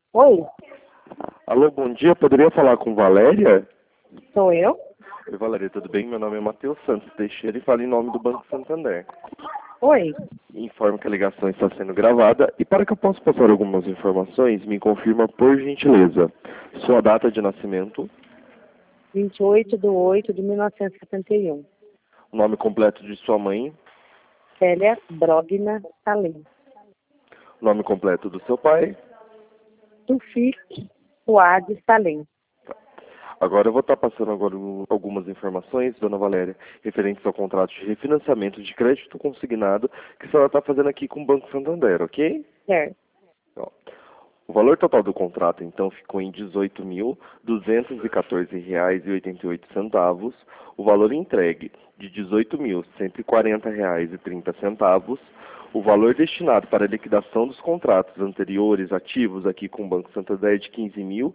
Oi, Alô, bom dia. Poderia falar com Valéria? sou eu? Oi, Valéria, tudo bem? Meu nome é Matheus Santos Teixeira e falo em nome do Banco Santander. Oi, Informo que a ligação está sendo gravada e para que eu possa passar algumas informações, me confirma por gentileza sua data de nascimento, 28/8/1971. o nome completo de sua mãe, Célia Brogna Salim. o nome completo do seu pai. Tufik Fuad Salim. Agora eu vou estar passando algumas informações, dona Valéria, referentes ao contrato de refinanciamento de crédito consignado que a senhora está fazendo aqui com o Banco Santander, ok? Certo. Ó, o valor total do contrato, então, ficou em R$ 18.214,88. O valor entregue de R$ 18.140,30. O valor destinado para a liquidação dos contratos anteriores ativos aqui com o Banco Santander é de R$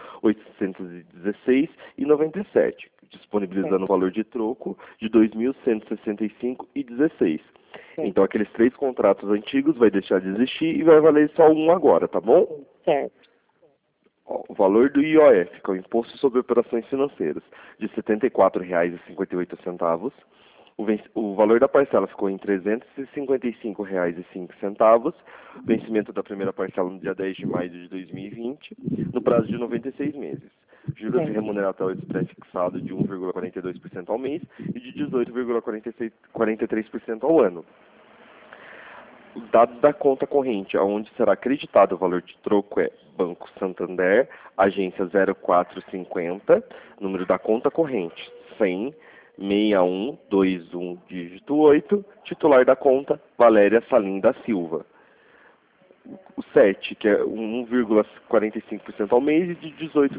15.816,97, disponibilizando o valor de troco de R$ 2.165,16. Então, aqueles 3 contratos antigos vai deixar de existir e vai valer só um agora, tá bom? Certo. Ó, o valor do IOF, que é o Imposto sobre Operações Financeiras, de R$ 74,58. O valor da parcela ficou em R$ 355,05. Vencimento da primeira parcela no dia 10 de maio de 2020, no prazo de 96 meses. Juros remuneratórios pré-fixado de 1,42% ao mês e de 18,43% ao ano. Os dados da conta corrente, aonde será acreditado o valor de troco é Banco Santander, agência 0450, número da conta corrente 100-6121, dígito 8, titular da conta Valéria Salim da Silva. O 7, que é 1,45% ao mês e de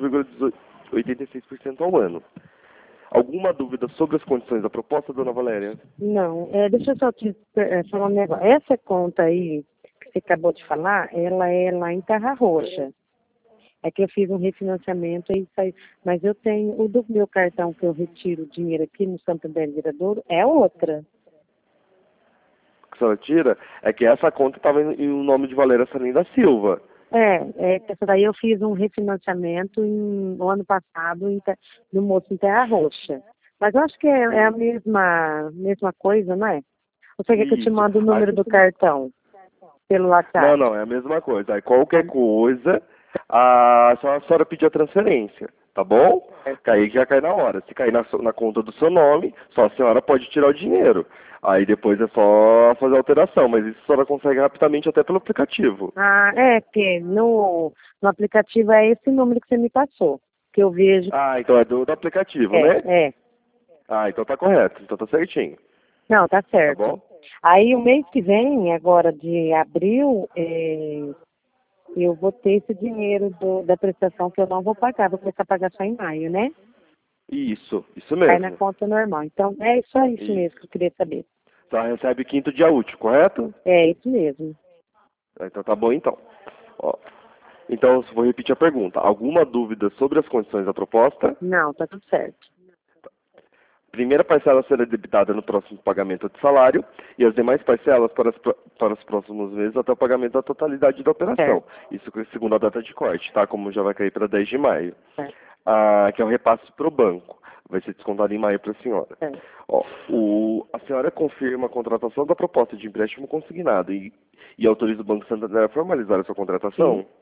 18,86% ao ano. Alguma dúvida sobre as condições da proposta, dona Valéria? Não, deixa eu só te falar um negócio. Essa conta aí que você acabou de falar, ela é lá em Terra Roxa. É que eu fiz um refinanciamento e saiu. Mas eu tenho, o do meu cartão que eu retiro o dinheiro aqui no Santander Viradouro é outra. Que a senhora tira é que essa conta estava em o nome de Valéria Salim da Silva. Essa daí eu fiz um refinanciamento no ano passado no Moço em Terra Roxa. Mas eu acho que é a mesma coisa, não é? Você quer que eu te Isso. mande o número Aí, do cartão pelo WhatsApp? não, é a mesma coisa. Aí qualquer coisa, a senhora pedir a transferência, tá bom? Que aí já cai na hora. Se cair na conta do seu nome, só a senhora pode tirar o dinheiro. Aí depois é só fazer a alteração, mas isso a senhora consegue rapidamente até pelo aplicativo. Ah, porque no aplicativo é esse número que você me passou, que eu vejo. Ah, então é do aplicativo, né? É. Ah, então tá correto, então tá certinho, Não, tá tá certo. bom? Aí o mês que vem, agora de abril, eu vou ter esse dinheiro da prestação que eu não vou pagar, vou começar a pagar só em maio, né? Isso Cai na mesmo. conta normal. Então, é só isso mesmo que eu queria saber. Só recebe quinto dia útil, correto? É isso mesmo. Então tá bom então. Ó, então, vou repetir a pergunta. Alguma dúvida sobre as condições da proposta? Não, tá tudo certo. Primeira parcela será debitada no próximo pagamento de salário e as demais parcelas para os próximos meses até o pagamento da totalidade da operação. Isso segundo a data de corte, tá? Como já vai cair para 10 de maio. Certo. Que é o repasse para o banco. Vai ser descontado em maio para a senhora. Ó, a senhora confirma a contratação da proposta de empréstimo consignado e autoriza o Banco Santander a formalizar a sua contratação? Sim.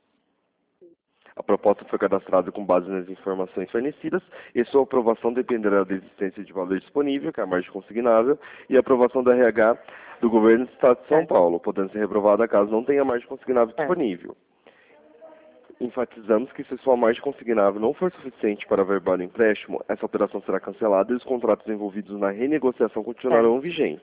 A proposta foi cadastrada com base nas informações fornecidas e sua aprovação dependerá da existência de valor disponível, que é a margem consignável, e a aprovação do RH do Governo do Estado de São Paulo, podendo ser reprovada caso não tenha margem consignável disponível. Enfatizamos que se sua margem consignável não for suficiente para averbar o empréstimo, essa operação será cancelada e os contratos envolvidos na renegociação continuarão vigentes.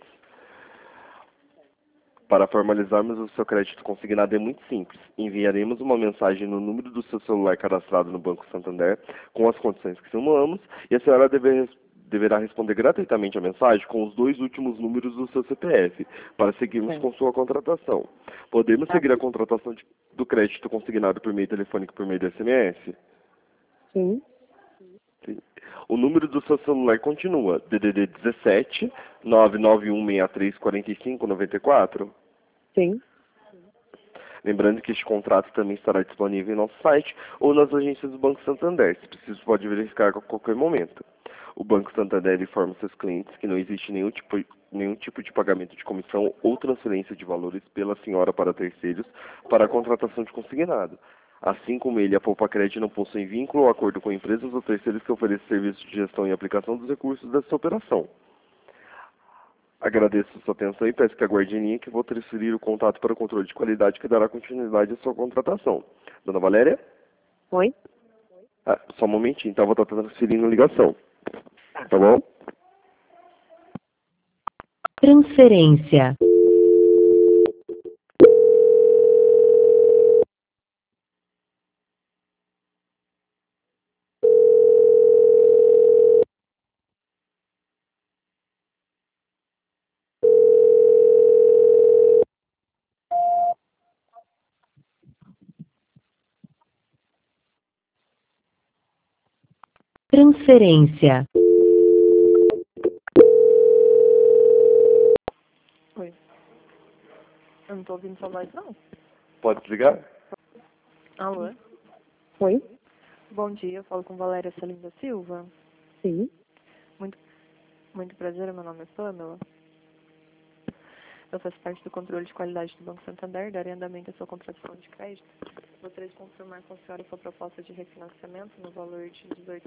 Para formalizarmos o seu crédito consignado é muito simples. Enviaremos uma mensagem no número do seu celular cadastrado no Banco Santander com as condições que simulamos e a senhora deverá responder gratuitamente a mensagem com os 2 últimos números do seu CPF para seguirmos com sua contratação. Podemos seguir a contratação do crédito consignado por meio telefônico por meio do SMS? Sim. Sim. O número do seu celular continua DDD 17 99163 4594? Sim. Lembrando que este contrato também estará disponível em nosso site ou nas agências do Banco Santander. Se preciso, pode verificar a qualquer momento. O Banco Santander informa seus clientes que não existe nenhum tipo de pagamento de comissão ou transferência de valores pela senhora para terceiros para a contratação de consignado. Assim como ele, a Poupa-Cred não possui vínculo ou acordo com empresas ou terceiros que ofereçam serviços de gestão e aplicação dos recursos dessa operação. Agradeço a sua atenção e peço que aguarde em linha que vou transferir o contato para o controle de qualidade que dará continuidade à sua contratação. Dona Valéria? Oi? Só um momentinho, então eu vou estar transferindo a ligação. Tá. Tá bom? Transferência. Transferência. Oi. Eu não tô ouvindo sua voz, não. Pode desligar? Alô? Oi? Bom dia, eu falo com Valéria Salinda Silva. Sim. Muito prazer, meu nome é Pamela. Eu faço parte do controle de qualidade do Banco Santander, darei andamento à sua contratação de crédito. Gostaria de confirmar com a senhora sua proposta de refinanciamento no valor de R$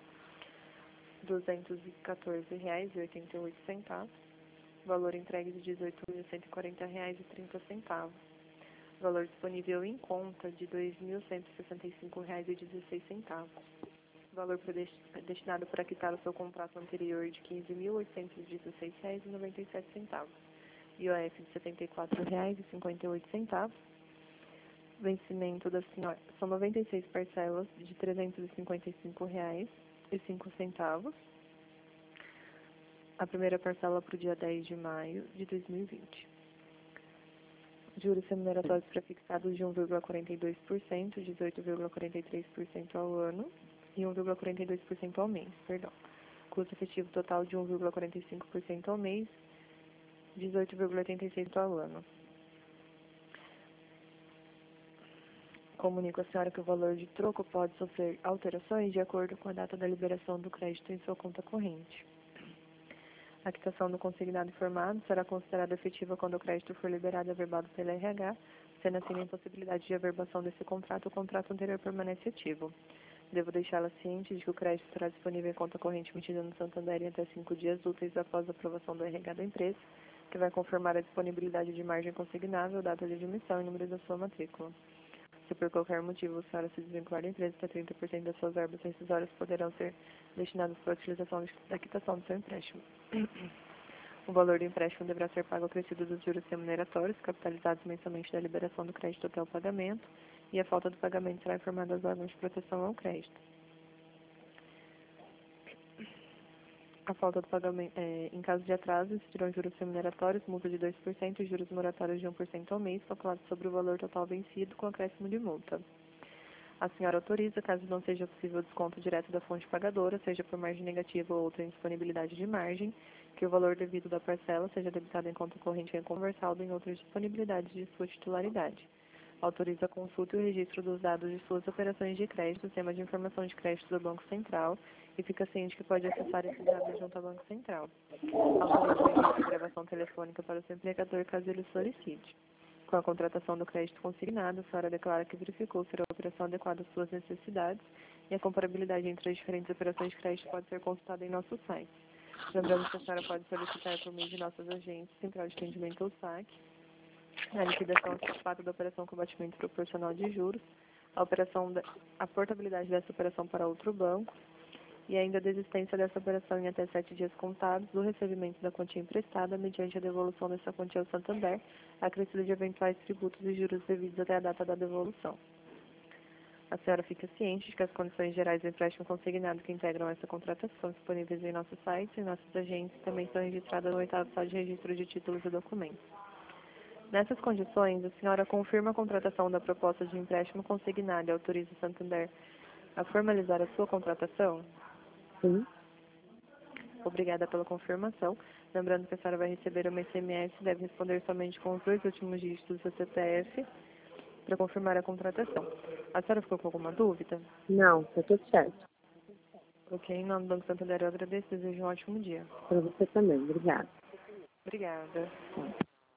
18.214,88. Valor entregue de R$ 18.140,30. Valor disponível em conta de R$ 2.165,16. Valor destinado para quitar o seu contrato anterior de R$ 15.816,97. IOF de R$ 74,58. Vencimento da senhora são 96 parcelas de R$ 355,05. A primeira parcela para o dia 10 de maio de 2020. Juros remuneratórios prefixados de 1,42%, 18,43% ao ano e 1,42% ao mês, perdão. Custo efetivo total de 1,45% ao mês, 18,86% ao ano. Comunico à senhora que o valor de troco pode sofrer alterações de acordo com a data da liberação do crédito em sua conta corrente. A quitação do consignado informado será considerada efetiva quando o crédito for liberado e averbado pela RH, sendo assim a impossibilidade de averbação desse contrato, o contrato anterior permanece ativo. Devo deixá-la ciente de que o crédito estará disponível em conta corrente emitida no Santander em até 5 dias úteis após a aprovação do RH da empresa, que vai confirmar a disponibilidade de margem consignável, data de admissão e número da sua matrícula. Se por qualquer motivo a senhora se desvincular da empresa, até 30% das suas verbas rescisórias poderão ser destinadas para a utilização da quitação do seu empréstimo. O valor do empréstimo deverá ser pago acrescido dos juros remuneratórios, capitalizados mensalmente da liberação do crédito até o pagamento, e a falta do pagamento será informada aos órgãos de proteção ao crédito. A falta do pagamento, em caso de atraso, existirão juros remuneratórios, multa de 2% e juros moratórios de 1% ao mês, calculados sobre o valor total vencido, com acréscimo de multa. A senhora autoriza, caso não seja possível o desconto direto da fonte pagadora, seja por margem negativa ou outra indisponibilidade de margem, que o valor devido da parcela seja debitado em conta corrente reconversado em outras disponibilidades de sua titularidade. Autoriza a consulta e o registro dos dados de suas operações de crédito, sistema de informação de crédito do Banco Central, e fica ciente que pode acessar esses dados junto ao Banco Central. Autoriza o registro de gravação telefônica para o seu empregador, caso ele solicite. Com a contratação do crédito consignado, a senhora declara que verificou ser a operação adequada às suas necessidades e a comparabilidade entre as diferentes operações de crédito pode ser consultada em nosso site. Lembrando que a senhora pode solicitar por meio de nossas agências, Central de Atendimento ou SAC, a liquidação antecipada da operação com batimento proporcional de juros, a portabilidade dessa operação para outro banco e ainda a desistência dessa operação em até 7 dias contados do recebimento da quantia emprestada mediante a devolução dessa quantia ao Santander, acrescido de eventuais tributos e juros devidos até a data da devolução. A senhora fica ciente de que as condições gerais do empréstimo consignado que integram essa contratação são disponíveis em nosso site e nossas agências também estão registradas no 8º Sala de Registro de Títulos e Documentos. Nessas condições, a senhora confirma a contratação da proposta de empréstimo consignado e autoriza o Santander a formalizar a sua contratação? Sim. Obrigada pela confirmação. Lembrando que a senhora vai receber uma SMS e deve responder somente com os 2 últimos dígitos do seu CPF para confirmar a contratação. A senhora ficou com alguma dúvida? Não, tá tudo certo. Ok, em nome do Banco Santander eu agradeço e desejo um ótimo dia. Para você também. Obrigada. Obrigada.